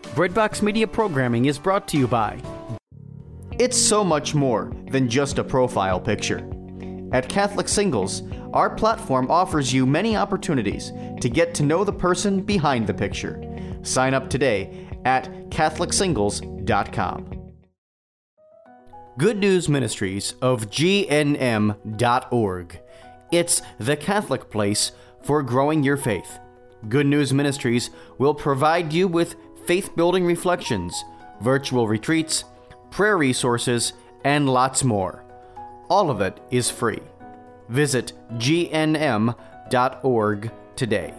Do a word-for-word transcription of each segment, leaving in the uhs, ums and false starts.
Breadbox Media programming is brought to you by. It's so much more than just a profile picture. At Catholic Singles, our platform offers you many opportunities to get to know the person behind the picture. Sign up today at Catholic Singles dot com. Good News Ministries of G N M dot org. It's the Catholic place for growing your faith. Good News Ministries will provide you with faith-building reflections, virtual retreats, prayer resources, and lots more. All of it is free. Visit G N M dot org today.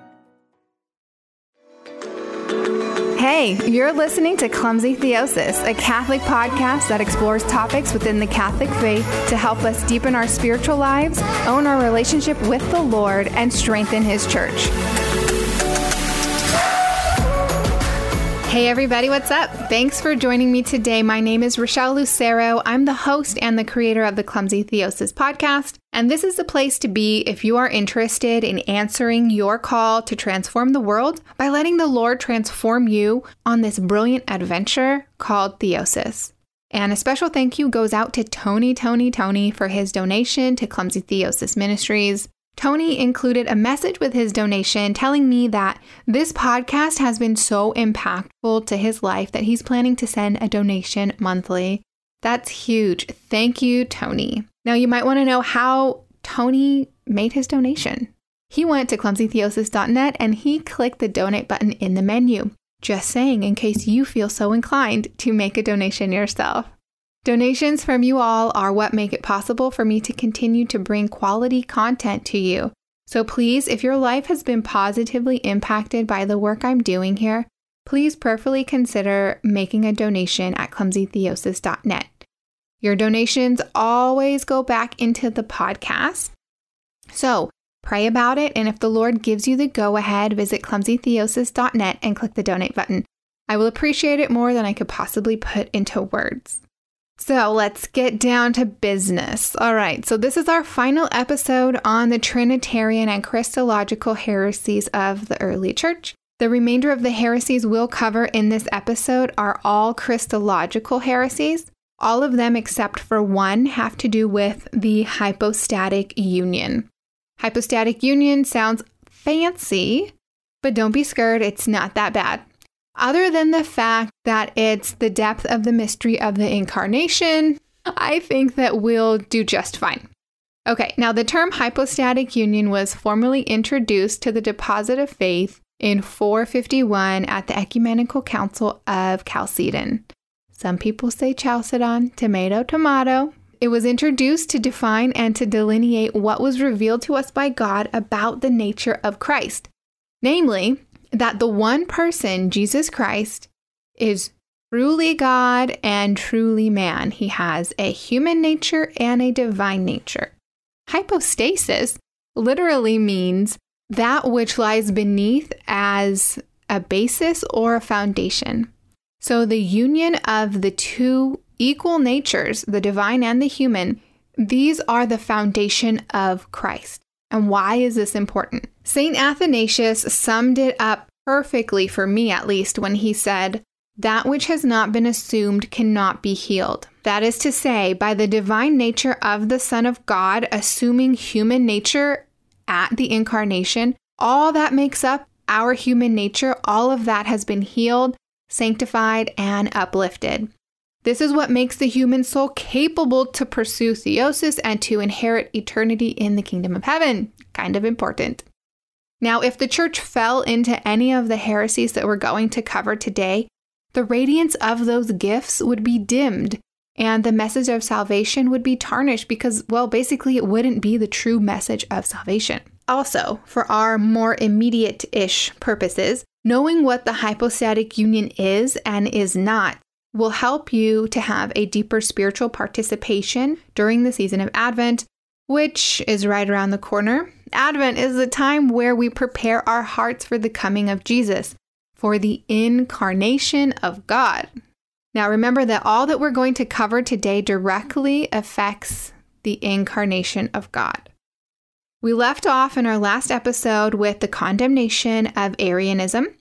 Hey, you're listening to Clumsy Theosis, a Catholic podcast that explores topics within the Catholic faith to help us deepen our spiritual lives, own our relationship with the Lord, and strengthen His church. Hey everybody, what's up? Thanks for joining me today. My name is Rochelle Lucero. I'm the host and the creator of the Clumsy Theosis podcast, and this is the place to be if you are interested in answering your call to transform the world by letting the Lord transform you on this brilliant adventure called Theosis. And a special thank you goes out to Tony, Tony, Tony for his donation to Clumsy Theosis Ministries. Tony included a message with his donation telling me that this podcast has been so impactful to his life that he's planning to send a donation monthly. That's huge. Thank you, Tony. Now, you might want to know how Tony made his donation. He went to clumsy theosis dot net and he clicked the donate button in the menu. Just saying, in case you feel so inclined to make a donation yourself. Donations from you all are what make it possible for me to continue to bring quality content to you. So please, if your life has been positively impacted by the work I'm doing here, please prayerfully consider making a donation at clumsy theosis dot net. Your donations always go back into the podcast. So pray about it, and if the Lord gives you the go-ahead, visit clumsy theosis dot net and click the donate button. I will appreciate it more than I could possibly put into words. So let's get down to business. All right, so this is our final episode on the Trinitarian and Christological heresies of the early church. The remainder of the heresies we'll cover in this episode are all Christological heresies. All of them except for one have to do with the hypostatic union. Hypostatic union sounds fancy, but don't be scared, it's not that bad. Other than the fact that it's the depth of the mystery of the incarnation, I think that we'll do just fine. Okay, now the term hypostatic union was formally introduced to the deposit of faith in four fifty-one at the Ecumenical Council of Chalcedon. Some people say Chalcedon, tomato, tomato. It was introduced to define and to delineate what was revealed to us by God about the nature of Christ. Namely, that the one person, Jesus Christ, is truly God and truly man. He has a human nature and a divine nature. Hypostasis literally means that which lies beneath as a basis or a foundation. So the union of the two equal natures, the divine and the human, these are the foundation of Christ. And why is this important? Saint Athanasius summed it up perfectly, for me at least, when he said, "That which has not been assumed cannot be healed." That is to say, by the divine nature of the Son of God assuming human nature at the incarnation, all that makes up our human nature, all of that has been healed, sanctified, and uplifted. This is what makes the human soul capable to pursue theosis and to inherit eternity in the kingdom of heaven. Kind of important. Now, if the church fell into any of the heresies that we're going to cover today, the radiance of those gifts would be dimmed and the message of salvation would be tarnished because, well, basically it wouldn't be the true message of salvation. Also, for our more immediate-ish purposes, knowing what the hypostatic union is and is not will help you to have a deeper spiritual participation during the season of Advent, which is right around the corner. Advent is the time where we prepare our hearts for the coming of Jesus, for the incarnation of God. Now remember that all that we're going to cover today directly affects the incarnation of God. We left off in our last episode with the condemnation of Arianism,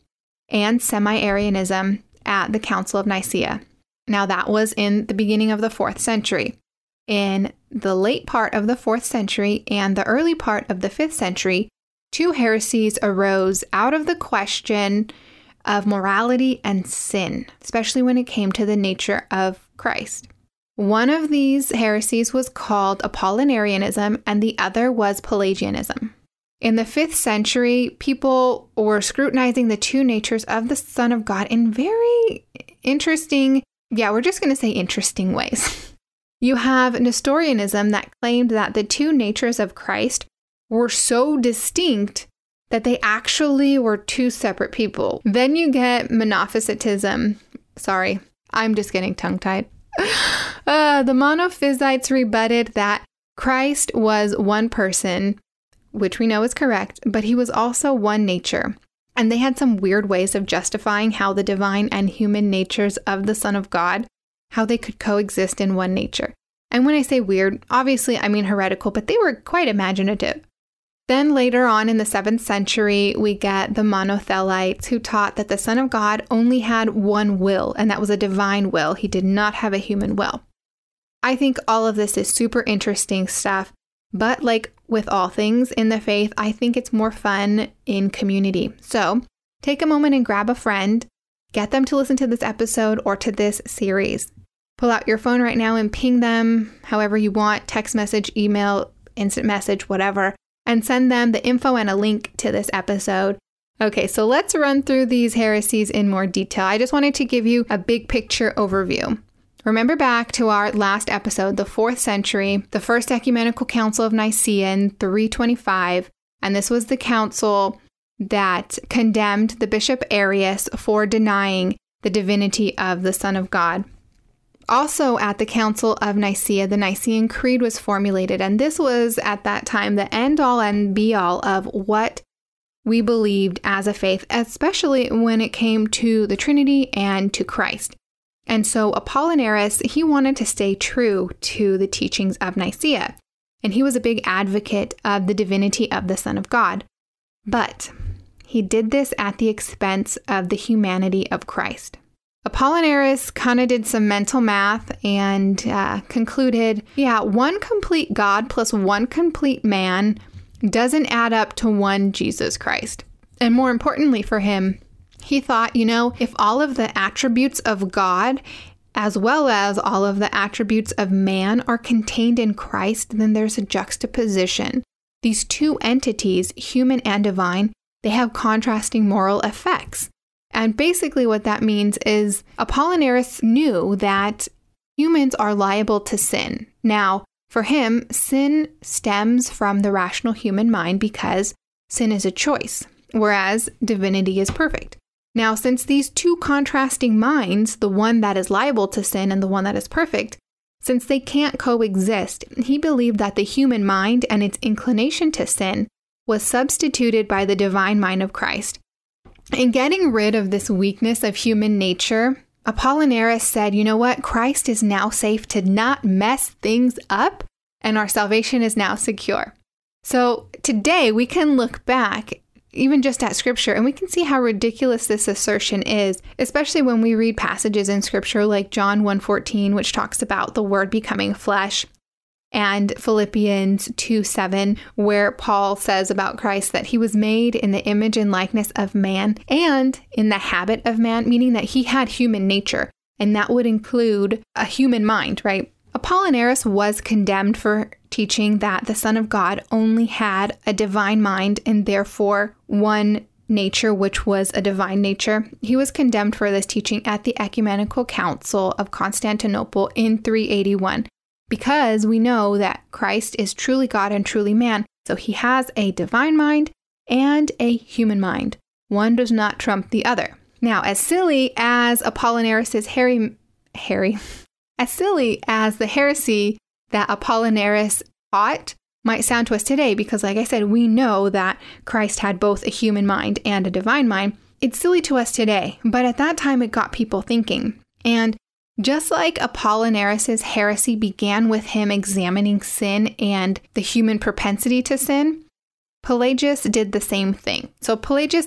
and Semi-Arianism at the Council of Nicaea. Now, that was in the beginning of the fourth century. In the late part of the fourth century and the early part of the fifth century, two heresies arose out of the question of morality and sin, especially when it came to the nature of Christ. One of these heresies was called Apollinarianism, and the other was Pelagianism. In the fifth century, people were scrutinizing the two natures of the Son of God in very interesting, yeah, we're just going to say interesting ways. You have Nestorianism that claimed that the two natures of Christ were so distinct that they actually were two separate people. Then you get Monophysitism. Sorry, I'm just getting tongue-tied. Uh, the Monophysites rebutted that Christ was one person, which we know is correct, but he was also one nature. And they had some weird ways of justifying how the divine and human natures of the Son of God, how they could coexist in one nature. And when I say weird, obviously I mean heretical, but they were quite imaginative. Then later on in the seventh century, we get the Monothelites, who taught that the Son of God only had one will, and that was a divine will. He did not have a human will. I think all of this is super interesting stuff, but like with all things in the faith, I think it's more fun in community. So take a moment and grab a friend, get them to listen to this episode or to this series. Pull out your phone right now and ping them however you want, text message, email, instant message, whatever, and send them the info and a link to this episode. Okay, so let's run through these heresies in more detail. I just wanted to give you a big picture overview. Remember back to our last episode, the fourth century, the First Ecumenical Council of Nicaea in three twenty-five, and this was the council that condemned the Bishop Arius for denying the divinity of the Son of God. Also at the Council of Nicaea, the Nicene Creed was formulated, and this was at that time the end-all and be-all of what we believed as a faith, especially when it came to the Trinity and to Christ. And so Apollinaris, he wanted to stay true to the teachings of Nicaea, and he was a big advocate of the divinity of the Son of God. But he did this at the expense of the humanity of Christ. Apollinaris kind of did some mental math and uh, concluded, yeah, one complete God plus one complete man doesn't add up to one Jesus Christ. And more importantly for him, he thought, you know, if all of the attributes of God as well as all of the attributes of man are contained in Christ, then there's a juxtaposition. These two entities, human and divine, they have contrasting moral effects. And basically what that means is Apollinaris knew that humans are liable to sin. Now, for him, sin stems from the rational human mind because sin is a choice, whereas divinity is perfect. Now, since these two contrasting minds, the one that is liable to sin and the one that is perfect, since they can't coexist, he believed that the human mind and its inclination to sin was substituted by the divine mind of Christ. In getting rid of this weakness of human nature, Apollinaris said, you know what? Christ is now safe to not mess things up, and our salvation is now secure. So today we can look back even just at scripture, and we can see how ridiculous this assertion is, especially when we read passages in scripture like John one fourteen, which talks about the word becoming flesh, and Philippians two seven, where Paul says about Christ that he was made in the image and likeness of man and in the habit of man, meaning that he had human nature, and that would include a human mind, right? Apollinaris was condemned for teaching that the Son of God only had a divine mind and therefore one nature, which was a divine nature. He was condemned for this teaching at the Ecumenical Council of Constantinople in three eighty-one, because we know that Christ is truly God and truly man. So he has a divine mind and a human mind. One does not trump the other. Now, as silly as Apollinaris' Harry, Harry, as silly as the heresy that Apollinaris taught might sound to us today, because like I said, we know that Christ had both a human mind and a divine mind. It's silly to us today, but at that time it got people thinking. And just like Apollinaris' heresy began with him examining sin and the human propensity to sin, Pelagius did the same thing. So Pelagius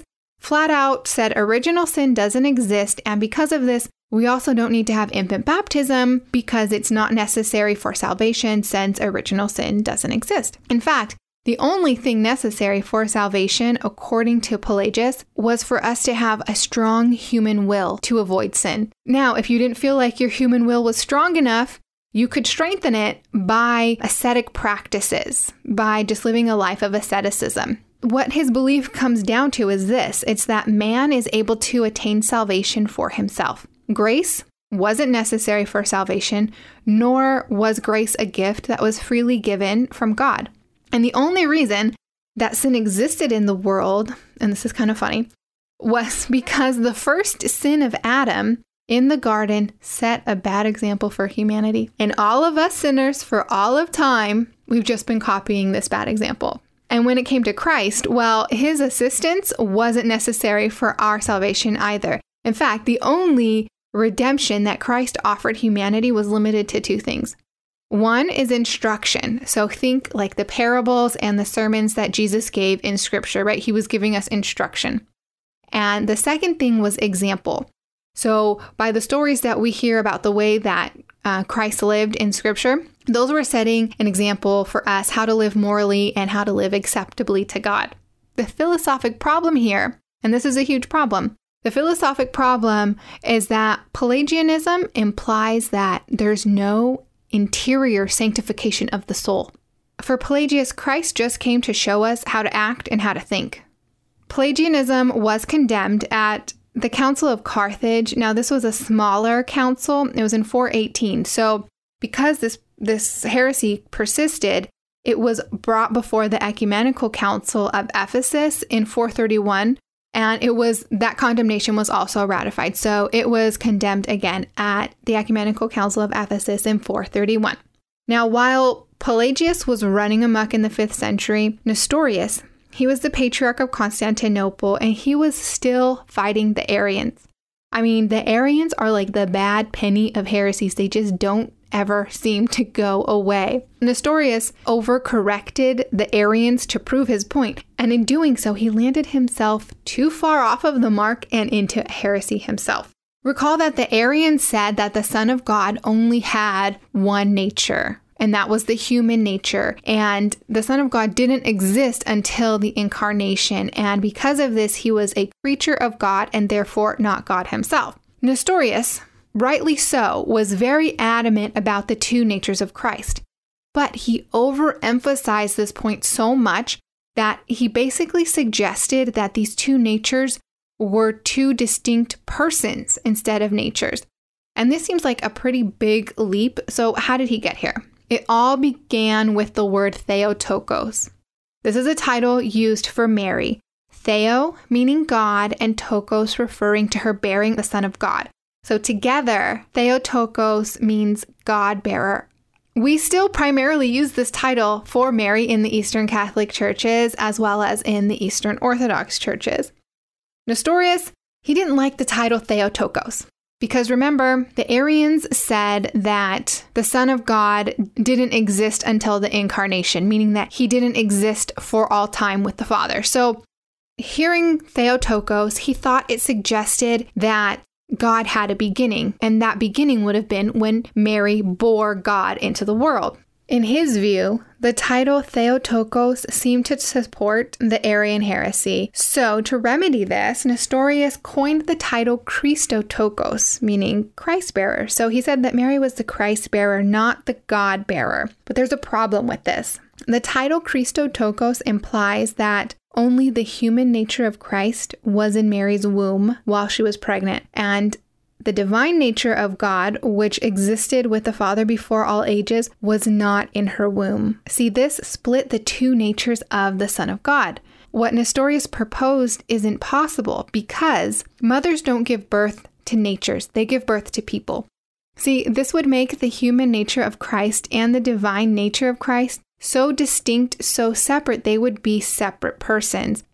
flat out said original sin doesn't exist, and because of this, we also don't need to have infant baptism because it's not necessary for salvation since original sin doesn't exist. In fact, the only thing necessary for salvation, according to Pelagius, was for us to have a strong human will to avoid sin. Now, if you didn't feel like your human will was strong enough, you could strengthen it by ascetic practices, by just living a life of asceticism. What his belief comes down to is this. It's that man is able to attain salvation for himself. Grace wasn't necessary for salvation, nor was grace a gift that was freely given from God. And the only reason that sin existed in the world, and this is kind of funny, was because the first sin of Adam in the garden set a bad example for humanity. And all of us sinners for all of time, we've just been copying this bad example. And when it came to Christ, well, his assistance wasn't necessary for our salvation either. In fact, the only redemption that Christ offered humanity was limited to two things. One is instruction. So think like the parables and the sermons that Jesus gave in Scripture, right? He was giving us instruction. And the second thing was example. So by the stories that we hear about the way that uh, Christ lived in Scripture, those were setting an example for us how to live morally and how to live acceptably to God. The philosophic problem here, and this is a huge problem, the philosophic problem is that Pelagianism implies that there's no interior sanctification of the soul. For Pelagius, Christ just came to show us how to act and how to think. Pelagianism was condemned at the Council of Carthage. Now, this was a smaller council. It was in four eighteen. So because this, this heresy persisted, it was brought before the Ecumenical Council of Ephesus in four thirty-one. And it was that condemnation was also ratified. So it was condemned again at the Ecumenical Council of Ephesus in four thirty-one. Now, while Pelagius was running amok in the fifth century, Nestorius, he was the Patriarch of Constantinople, and he was still fighting the Arians. I mean, the Arians are like the bad penny of heresies. They just don't ever seem to go away. Nestorius overcorrected the Arians to prove his point, and in doing so, he landed himself too far off of the mark and into heresy himself. Recall that the Arians said that the Son of God only had one nature, and that was the human nature, and the Son of God didn't exist until the incarnation, and because of this, he was a creature of God and therefore not God himself. Nestorius, rightly so, was very adamant about the two natures of Christ. But he overemphasized this point so much that he basically suggested that these two natures were two distinct persons instead of natures. And this seems like a pretty big leap. So how did he get here? It all began with the word Theotokos. This is a title used for Mary. Theo meaning God and Tokos referring to her bearing the Son of God. So together, Theotokos means God-bearer. We still primarily use this title for Mary in the Eastern Catholic churches as well as in the Eastern Orthodox churches. Nestorius, he didn't like the title Theotokos because remember, the Arians said that the Son of God didn't exist until the incarnation, meaning that he didn't exist for all time with the Father. So hearing Theotokos, he thought it suggested that God had a beginning, and that beginning would have been when Mary bore God into the world. In his view, the title Theotokos seemed to support the Arian heresy. So to remedy this, Nestorius coined the title Christotokos, meaning Christ-bearer. So he said that Mary was the Christ-bearer, not the God-bearer. But there's a problem with this. The title Christotokos implies that only the human nature of Christ was in Mary's womb while she was pregnant, and the divine nature of God, which existed with the Father before all ages, was not in her womb. See, this split the two natures of the Son of God. What Nestorius proposed isn't possible because mothers don't give birth to natures, they give birth to people. See, this would make the human nature of Christ and the divine nature of Christ so distinct, so separate, they would be separate persons.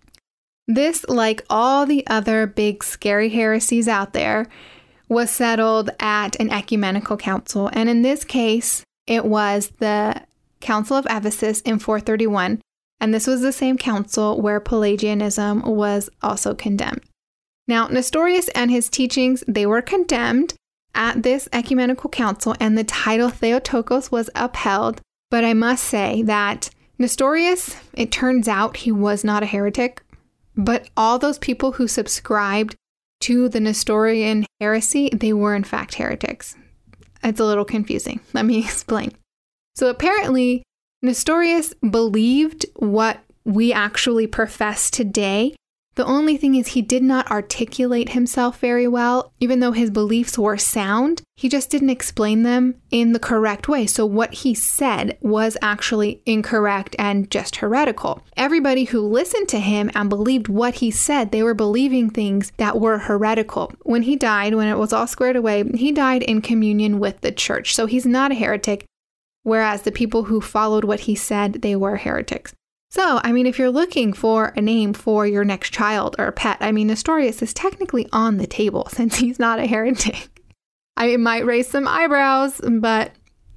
This, like all the other big scary heresies out there, was settled at an ecumenical council. And in this case, it was the Council of Ephesus in four thirty-one. And this was the same council where Pelagianism was also condemned. Now, Nestorius and his teachings, they were condemned at this ecumenical council, and the title Theotokos was upheld. But I must say that Nestorius, it turns out he was not a heretic, but all those people who subscribed to the Nestorian heresy, they were in fact heretics. It's a little confusing. Let me explain. So apparently, Nestorius believed what we actually profess today. The only thing is he did not articulate himself very well. Even though his beliefs were sound, he just didn't explain them in the correct way. So what he said was actually incorrect and just heretical. Everybody who listened to him and believed what he said, they were believing things that were heretical. When he died, when it was all squared away, he died in communion with the church. So he's not a heretic, whereas the people who followed what he said, they were heretics. So, I mean, if you're looking for a name for your next child or pet, I mean, Nestorius is technically on the table since he's not a heretic. I it might raise some eyebrows, but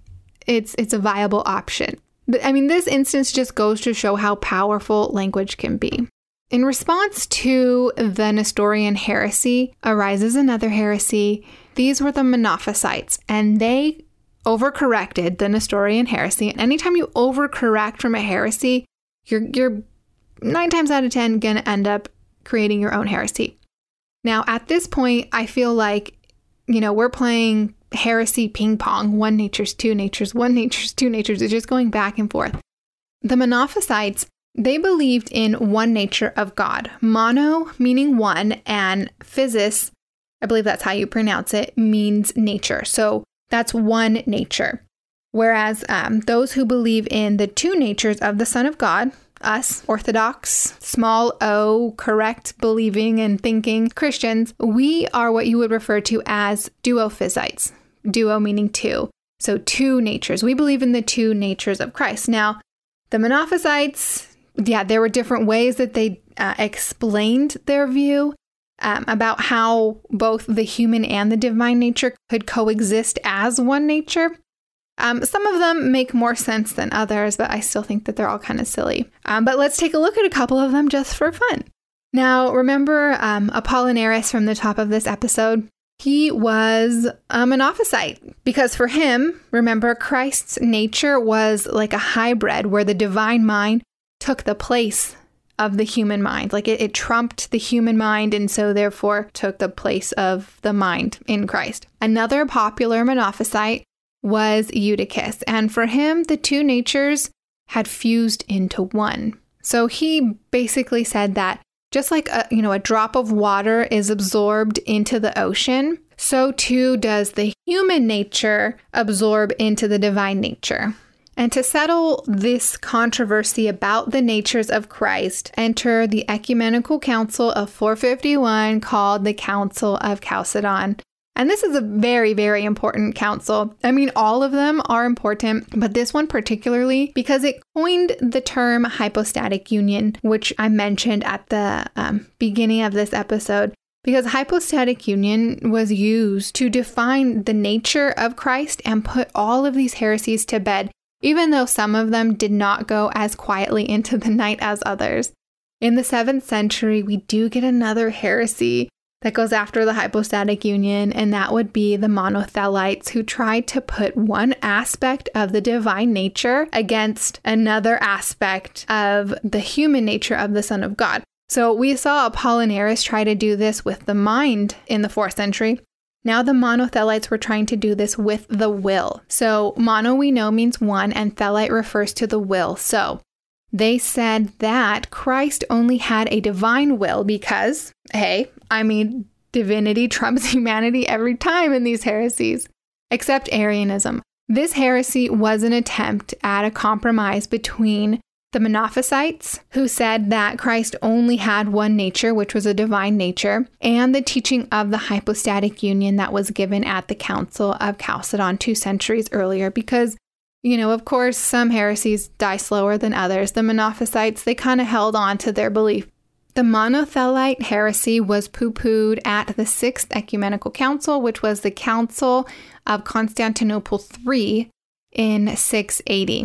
it's it's a viable option. But I mean, this instance just goes to show how powerful language can be. In response to the Nestorian heresy arises another heresy. These were the Monophysites, and they overcorrected the Nestorian heresy. And anytime you overcorrect from a heresy, You're, you're nine times out of ten going to end up creating your own heresy. Now, at this point, I feel like, you know, we're playing heresy ping pong. One nature's two natures, one nature's two natures. It's just going back and forth. The Monophysites, they believed in one nature of God. Mono meaning one, and physis, I believe that's how you pronounce it, means nature. So that's one nature. Whereas um, those who believe in the two natures of the Son of God, us, Orthodox, small o, correct believing and thinking Christians, we are what you would refer to as duophysites. Duo meaning two. So two natures. We believe in the two natures of Christ. Now, the Monophysites, yeah, there were different ways that they uh, explained their view um, about how both the human and the divine nature could coexist as one nature. Um, some of them make more sense than others, but I still think that they're all kind of silly. Um, but let's take a look at a couple of them just for fun. Now, remember um, Apollinaris from the top of this episode? He was a Monophysite because for him, remember, Christ's nature was like a hybrid where the divine mind took the place of the human mind. Like it, it trumped the human mind and so therefore took the place of the mind in Christ. Another popular Monophysite was Eutychus, and for him, the two natures had fused into one. So he basically said that just like a, you know, a drop of water is absorbed into the ocean, so too does the human nature absorb into the divine nature. And to settle this controversy about the natures of Christ, enter the ecumenical council of four fifty-one called the Council of Chalcedon. And this is a very, very important council. I mean, all of them are important, but this one particularly because it coined the term hypostatic union, which I mentioned at the um, beginning of this episode, because hypostatic union was used to define the nature of Christ and put all of these heresies to bed, even though some of them did not go as quietly into the night as others. In the seventh century, we do get another heresy that goes after the hypostatic union, and that would be the Monothelites, who tried to put one aspect of the divine nature against another aspect of the human nature of the Son of God. So we saw Apollinaris try to do this with the mind in the fourth century. Now the Monothelites were trying to do this with the will. So mono we know means one, and thelite refers to the will. So they said that Christ only had a divine will because, hey, I mean, divinity trumps humanity every time in these heresies, except Arianism. This heresy was an attempt at a compromise between the Monophysites, who said that Christ only had one nature, which was a divine nature, and the teaching of the hypostatic union that was given at the Council of Chalcedon two centuries earlier, because you know, of course, some heresies die slower than others. The Monophysites, they kind of held on to their belief. The Monothelite heresy was poo-pooed at the Sixth Ecumenical Council, which was the Council of Constantinople the third in six eighty.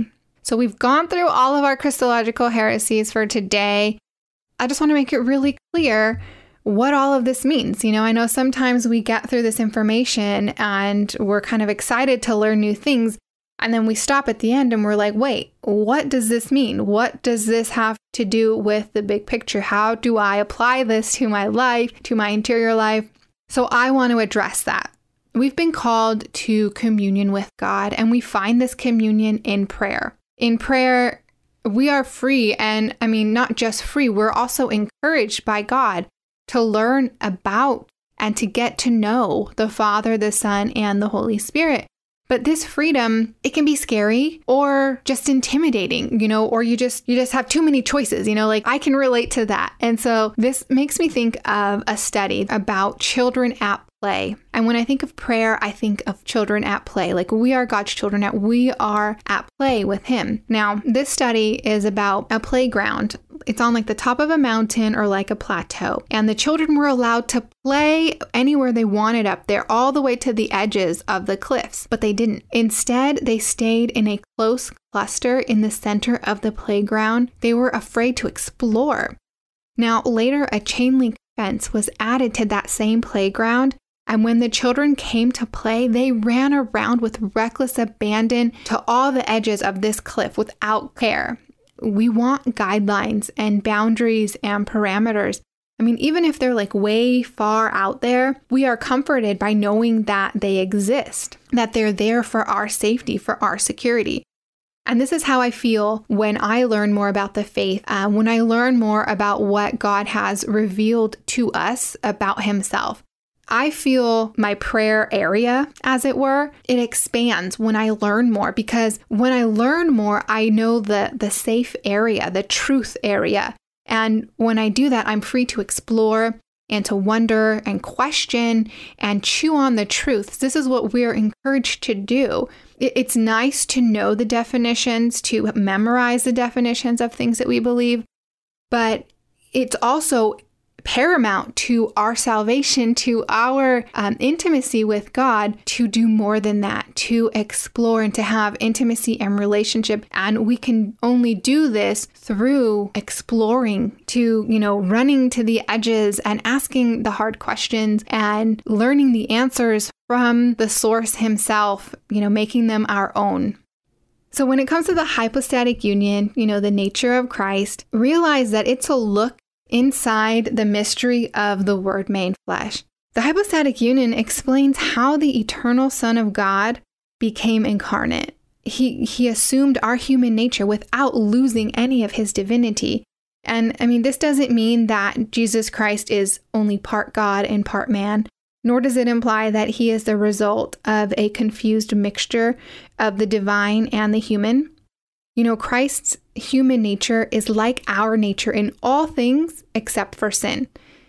So we've gone through all of our Christological heresies for today. I just want to make it really clear what all of this means. You know, I know sometimes we get through this information and we're kind of excited to learn new things. And then we stop at the end and we're like, wait, what does this mean? What does this have to do with the big picture? How do I apply this to my life, to my interior life? So I want to address that. We've been called to communion with God, and we find this communion in prayer. In prayer, we are free. And I mean, not just free, we're also encouraged by God to learn about and to get to know the Father, the Son, and the Holy Spirit. But this freedom, it can be scary or just intimidating, you know, or you just you just have too many choices, you know, like I can relate to that. And so this makes me think of a study about children at play. And when I think of prayer, I think of children at play. Like we are God's children, at we are at play with Him. Now, this study is about a playground. It's on like the top of a mountain or like a plateau. And the children were allowed to play anywhere they wanted up there, all the way to the edges of the cliffs. But they didn't. Instead, they stayed in a close cluster in the center of the playground. They were afraid to explore. Now, later, a chain link fence was added to that same playground. And when the children came to play, they ran around with reckless abandon to all the edges of this cliff without care. We want guidelines and boundaries and parameters. I mean, even if they're like way far out there, we are comforted by knowing that they exist, that they're there for our safety, for our security. And this is how I feel when I learn more about the faith, uh, when I learn more about what God has revealed to us about Himself. I feel my prayer area, as it were, it expands when I learn more, because when I learn more, I know the, the safe area, the truth area. And when I do that, I'm free to explore and to wonder and question and chew on the truths. This is what we're encouraged to do. It, it's nice to know the definitions, to memorize the definitions of things that we believe, but it's also paramount to our salvation, to our um, intimacy with God, to do more than that, to explore and to have intimacy and relationship. And we can only do this through exploring, to, you know, running to the edges and asking the hard questions and learning the answers from the source Himself, you know, making them our own. So when it comes to the hypostatic union, you know, the nature of Christ, realize that it's a look inside the mystery of the Word made flesh. The hypostatic union explains how the eternal Son of God became incarnate. He he assumed our human nature without losing any of His divinity. And I mean, this doesn't mean that Jesus Christ is only part God and part man, nor does it imply that He is the result of a confused mixture of the divine and the human. You know, Christ's human nature is like our nature in all things except for sin.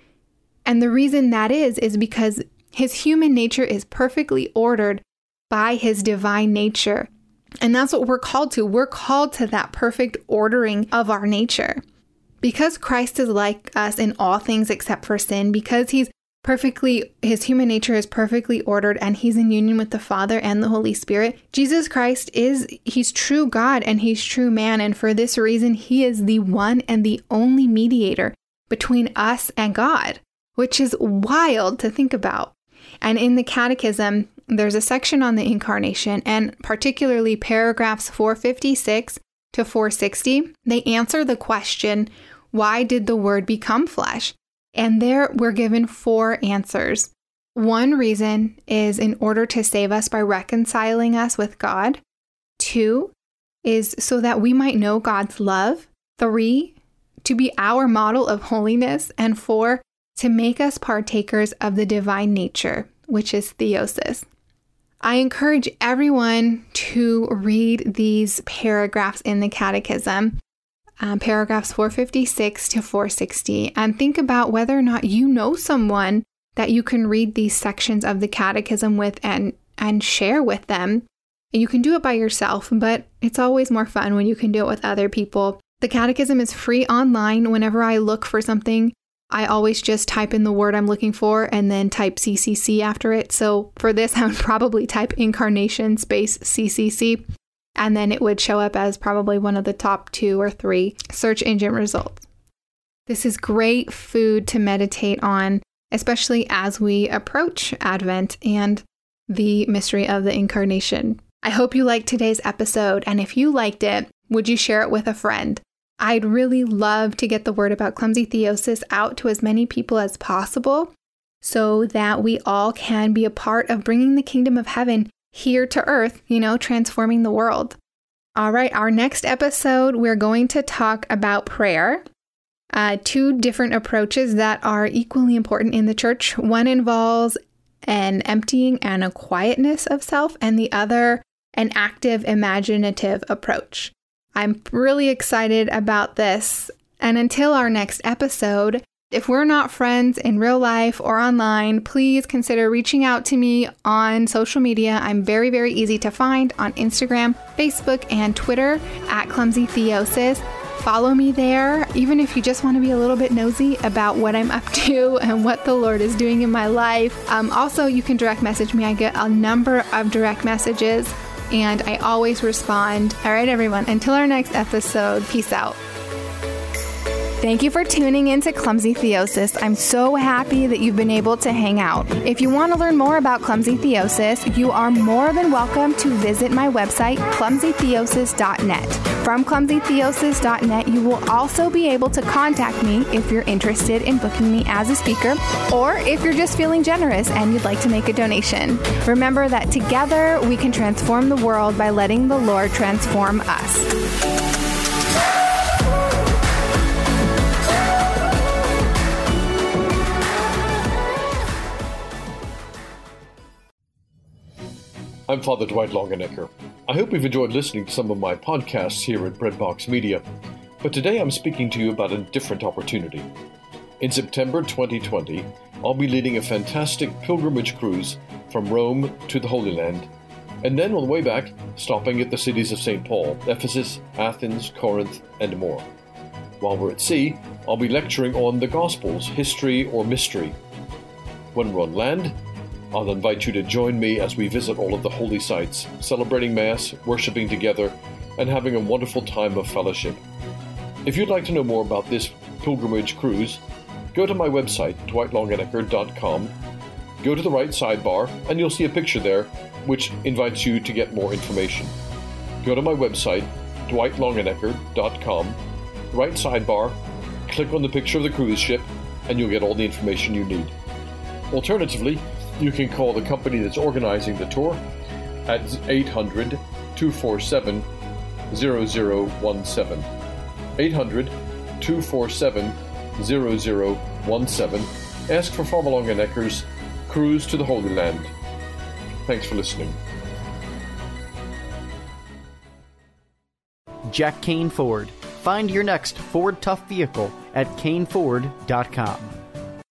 And the reason that is, is because His human nature is perfectly ordered by His divine nature. And that's what we're called to. We're called to that perfect ordering of our nature. Because Christ is like us in all things except for sin, because He's perfectly, His human nature is perfectly ordered, and He's in union with the Father and the Holy Spirit. Jesus Christ is, He's true God and He's true man. And for this reason, He is the one and the only mediator between us and God, which is wild to think about. And in the Catechism, there's a section on the incarnation, and particularly paragraphs four fifty-six to four sixty. They answer the question, why did the Word become flesh? And there we're given four answers. One reason is in order to save us by reconciling us with God. Two is so that we might know God's love. Three, to be our model of holiness. And four, to make us partakers of the divine nature, which is theosis. I encourage everyone to read these paragraphs in the Catechism. Um, paragraphs four fifty-six to four sixty, and think about whether or not you know someone that you can read these sections of the Catechism with and, and share with them. You can do it by yourself, but it's always more fun when you can do it with other people. The Catechism is free online. Whenever I look for something, I always just type in the word I'm looking for and then type C C C after it. So for this, I would probably type incarnation space C C C. and then it would show up as probably one of the top two or three search engine results. This is great food to meditate on, especially as we approach Advent and the mystery of the Incarnation. I hope you liked today's episode, and if you liked it, would you share it with a friend? I'd really love to get the word about clumsy theosis out to as many people as possible so that we all can be a part of bringing the kingdom of heaven here to earth, you know, transforming the world. All right, our next episode, we're going to talk about prayer. Uh, two different approaches that are equally important in the church. One involves an emptying and a quietness of self, and the other an active, imaginative approach. I'm really excited about this. And until our next episode, if we're not friends in real life or online, please consider reaching out to me on social media. I'm very, very easy to find on Instagram, Facebook, and Twitter at Clumsy Theosis. Follow me there, even if you just want to be a little bit nosy about what I'm up to and what the Lord is doing in my life. Um, also, you can direct message me. I get a number of direct messages, and I always respond. All right, everyone, until our next episode, peace out. Thank you for tuning in to Clumsy Theosis. I'm so happy that you've been able to hang out. If you want to learn more about Clumsy Theosis, you are more than welcome to visit my website, clumsy theosis dot net. From clumsy theosis dot net, you will also be able to contact me if you're interested in booking me as a speaker, or if you're just feeling generous and you'd like to make a donation. Remember that together we can transform the world by letting the Lord transform us. I'm Father Dwight Longenecker. I hope you've enjoyed listening to some of my podcasts here at Breadbox Media, but today I'm speaking to you about a different opportunity. In September twenty twenty, I'll be leading a fantastic pilgrimage cruise from Rome to the Holy Land, and then on the way back, stopping at the cities of Saint Paul, Ephesus, Athens, Corinth, and more. While we're at sea, I'll be lecturing on the Gospels, history or mystery. When we're on land, I'll invite you to join me as we visit all of the holy sites, celebrating Mass, worshiping together, and having a wonderful time of fellowship. If you'd like to know more about this pilgrimage cruise, go to my website, dwight longenecker dot com, go to the right sidebar, and you'll see a picture there which invites you to get more information. Go to my website, dwight longenecker dot com, right sidebar, click on the picture of the cruise ship, and you'll get all the information you need. Alternatively, you can call the company that's organizing the tour at eight hundred, two four seven, zero zero one seven. eight hundred, two four seven, zero zero one seven. Ask for Father Longenecker's Cruise to the Holy Land. Thanks for listening. Jack Kane Ford. Find your next Ford Tough vehicle at kane ford dot com.